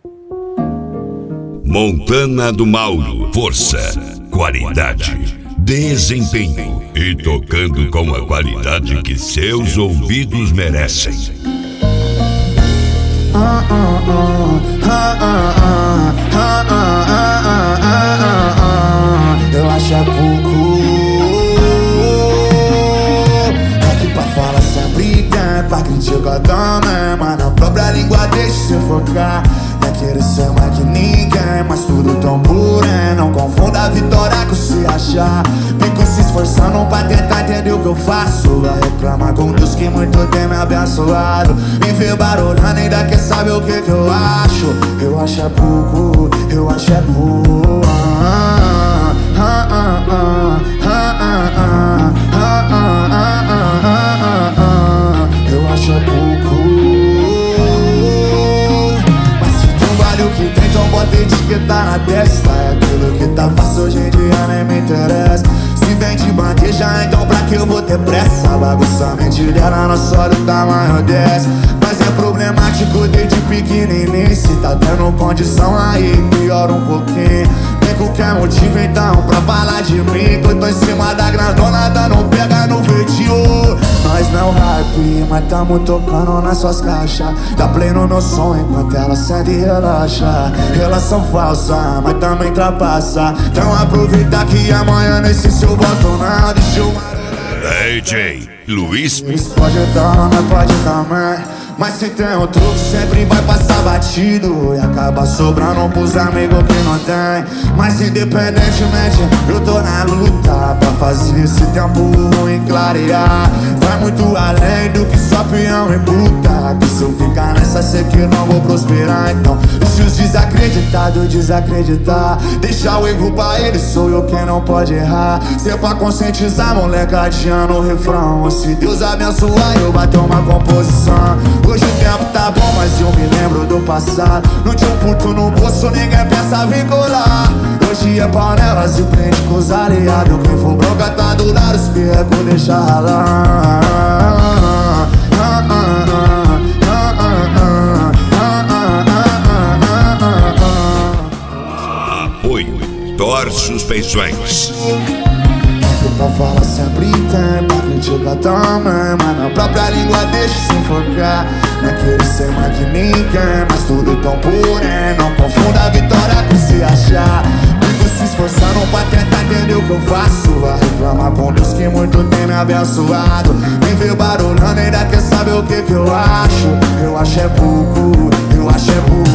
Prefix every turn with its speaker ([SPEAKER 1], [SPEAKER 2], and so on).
[SPEAKER 1] Montana do Mauro, força, qualidade, desempenho e tocando com a qualidade que seus ouvidos merecem.
[SPEAKER 2] Eu acho é pouco. Aqui pra falar sempre tem, pra criticar também, mas na própria língua deixa se focar. Não querer ser mais que ninguém, mas tudo tão porém. Não confunda a vitória com se achar. Fico se esforçando pra tentar entender o que eu faço. Vai reclamar com Deus que muito tem me abençoado. Me vê barulhando, ainda quer saber o que eu acho. Eu acho é pouco, eu acho é pouco. Eu acho é pouco. Mas se tu vale o que tem, então bota etiqueta na testa. É aquilo que tá fácil hoje em dia nem me interessa. Se vem de bandeja, então pra que eu vou ter pressa? Bagunça a mente dela, não só do tamanho dessa. Mas é problemático desde pequenininho. Se tá tendo condição aí, piora um pouquinho. Tem qualquer motivo então pra falar de mim, que eu tô em cima da grandona, dando pega no feitio. Nós não hype, mas tamo tocando nas suas caixas. Dá play no meu som enquanto ela sente e relaxa. Relação falsa, mas também trapaça. Então aproveita que amanhã nesse seu voto não deixa eu...
[SPEAKER 1] DJ Luiz
[SPEAKER 2] pode entrar, não pode também. Mas se tem um truque, sempre vai passar batido e acaba sobrando pros amigos que não tem. Mas independentemente, eu tô na luta pra fazer esse tempo ruim clarear. Vai muito além do que só peão e puta. Que se eu ficar nessa, sei que não vou prosperar. Então deixa os desacreditados desacreditar. Deixa o erro pra eles, sou eu quem não pode errar. Se é pra conscientizar, molecadinha no refrão. Se Deus abençoar, eu bater uma composição. Hoje o tempo tá bom, mas eu me lembro do passado. Não tinha um puto no bolso, ninguém pensa vincular. Hoje é panelas e prende com os aliados. Quem for bronca tá do lado, os perrecos deixa ralar.
[SPEAKER 1] Apoio Thor Suspensões.
[SPEAKER 2] Pra falar sempre tem, pra criticar também, mas na própria língua deixa se enfocar. Não querer ser mais que ninguém, mas tudo tão porém. Não confunda a vitória com se achar. Fico se esforçando pra tentar entender o que eu faço. Vai reclamar com Deus que muito tem me abençoado. Me vê barulhando, ainda quer saber o que eu acho. Eu acho é pouco, eu acho é pouco.